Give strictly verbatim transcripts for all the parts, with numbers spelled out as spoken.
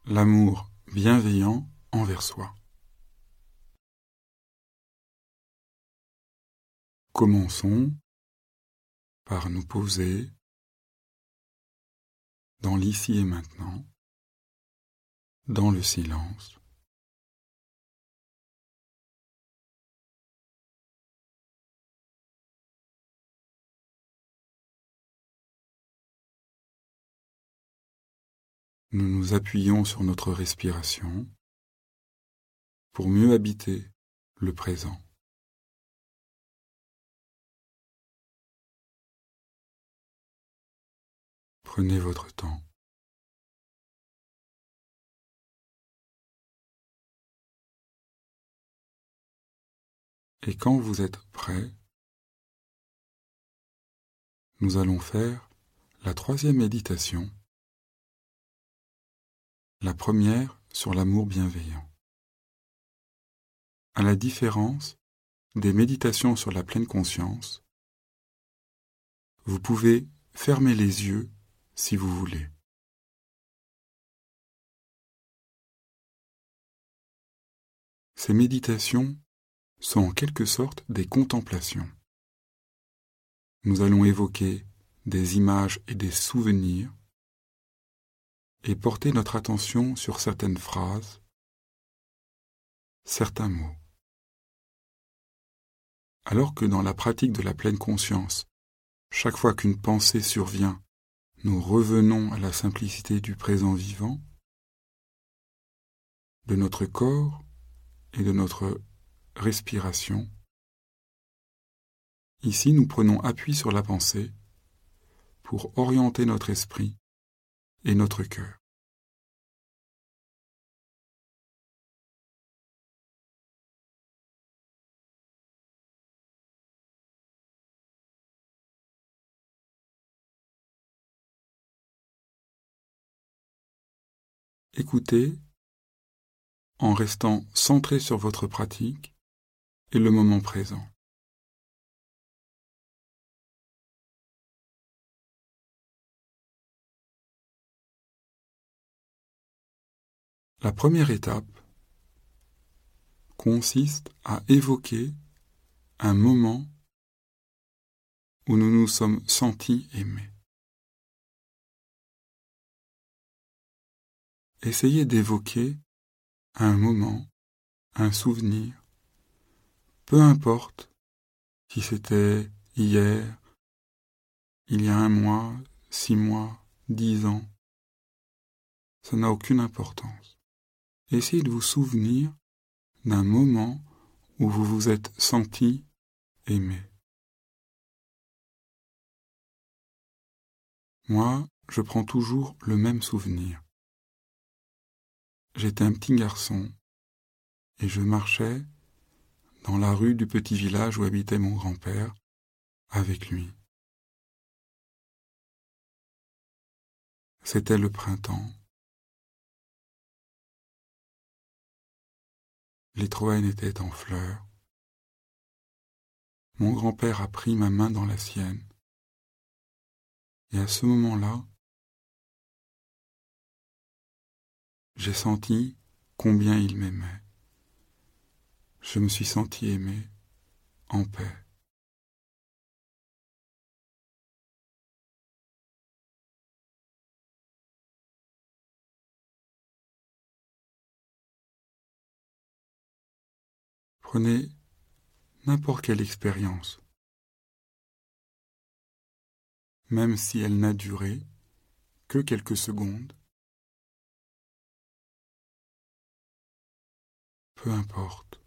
l'amour bienveillant envers soi. Commençons par nous poser dans l'ici et maintenant, dans le silence. Nous nous appuyons sur notre respiration pour mieux habiter le présent. Prenez votre temps. Et quand vous êtes prêt, nous allons faire la troisième méditation, la première sur l'amour bienveillant. À la différence des méditations sur la pleine conscience, vous pouvez fermer les yeux si vous voulez. Ces méditations sont en quelque sorte des contemplations. Nous allons évoquer des images et des souvenirs et porter notre attention sur certaines phrases, certains mots. Alors que dans la pratique de la pleine conscience, chaque fois qu'une pensée survient, nous revenons à la simplicité du présent vivant, de notre corps et de notre respiration. Ici, nous prenons appui sur la pensée pour orienter notre esprit et notre cœur. Écoutez en restant centré sur votre pratique et le moment présent. La première étape consiste à évoquer un moment où nous nous sommes sentis aimés. Essayez d'évoquer un moment, un souvenir, peu importe si c'était hier, il y a un mois, six mois, dix ans, ça n'a aucune importance. Essayez de vous souvenir d'un moment où vous vous êtes senti aimé. Moi, je prends toujours le même souvenir. J'étais un petit garçon et je marchais dans la rue du petit village où habitait mon grand-père avec lui. C'était le printemps. Les troènes étaient en fleurs. Mon grand-père a pris ma main dans la sienne. Et à ce moment-là, j'ai senti combien il m'aimait. Je me suis senti aimé, en paix. Prenez n'importe quelle expérience, même si elle n'a duré que quelques secondes, peu importe.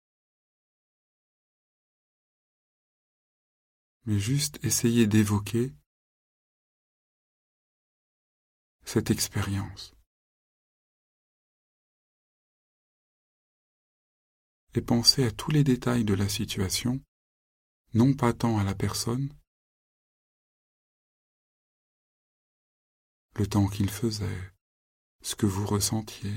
Mais juste essayez d'évoquer cette expérience. Et pensez à tous les détails de la situation, non pas tant à la personne, le temps qu'il faisait, ce que vous ressentiez.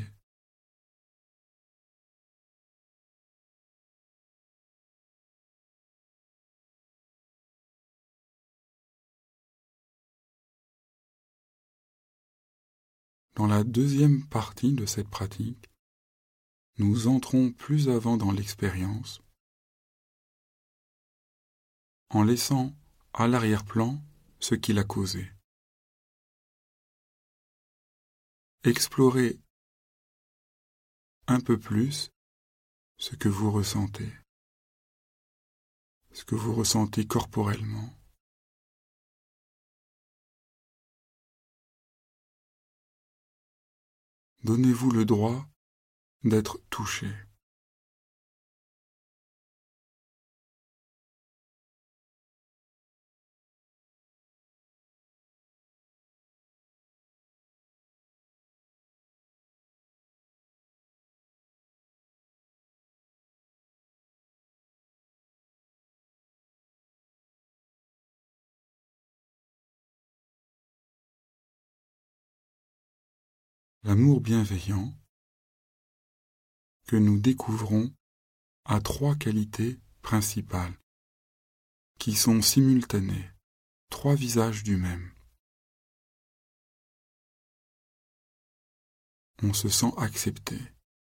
Dans la deuxième partie de cette pratique, nous entrons plus avant dans l'expérience en laissant à l'arrière-plan ce qui l'a causé. Explorez un peu plus ce que vous ressentez, ce que vous ressentez corporellement. Donnez-vous le droit d'être touché. L'amour bienveillant que nous découvrons a trois qualités principales qui sont simultanées, trois visages du même. On se sent accepté.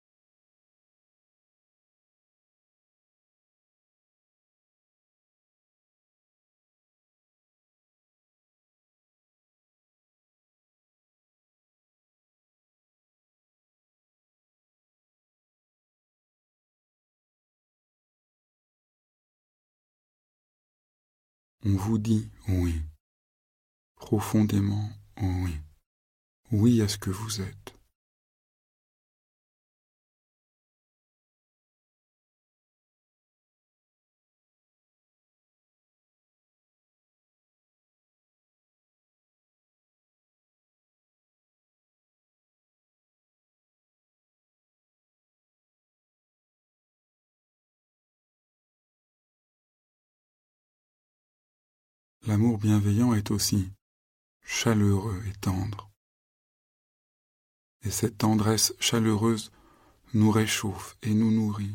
On vous dit oui, profondément oui, oui à ce que vous êtes. L'amour bienveillant est aussi chaleureux et tendre. Et cette tendresse chaleureuse nous réchauffe et nous nourrit.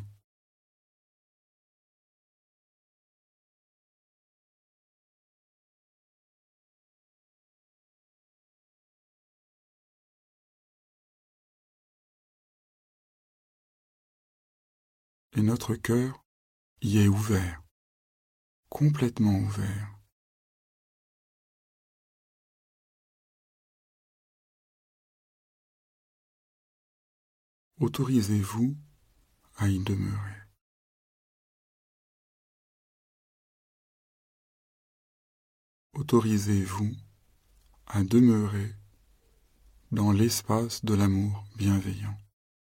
Et notre cœur y est ouvert, complètement ouvert. Autorisez-vous à y demeurer. Autorisez-vous à demeurer dans l'espace de l'amour bienveillant.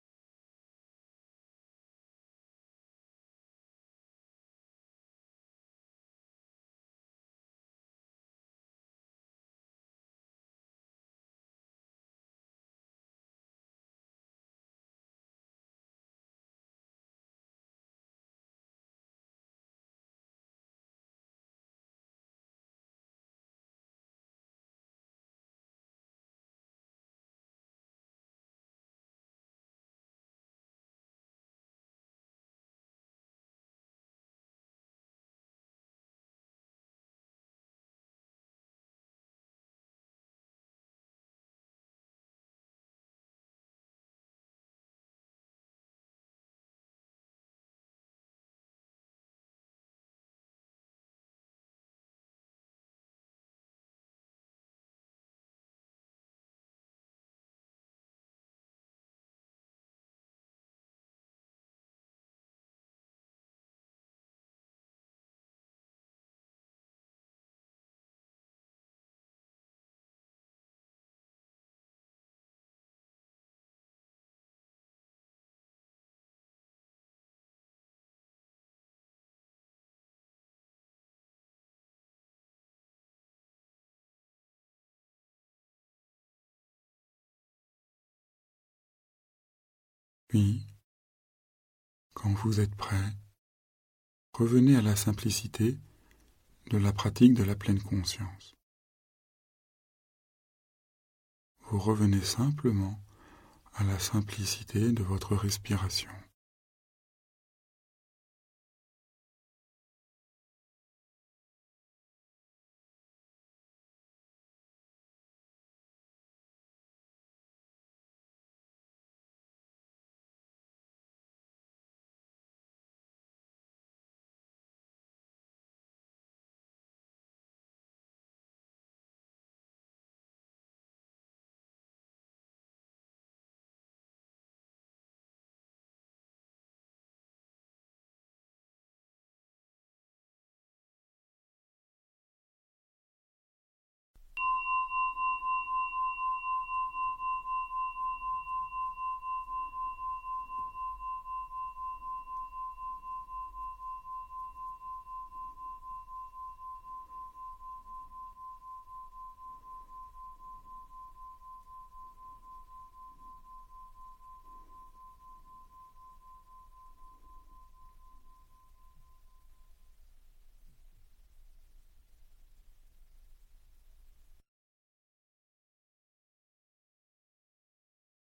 Puis, quand vous êtes prêt, revenez à la simplicité de la pratique de la pleine conscience. Vous revenez simplement à la simplicité de votre respiration.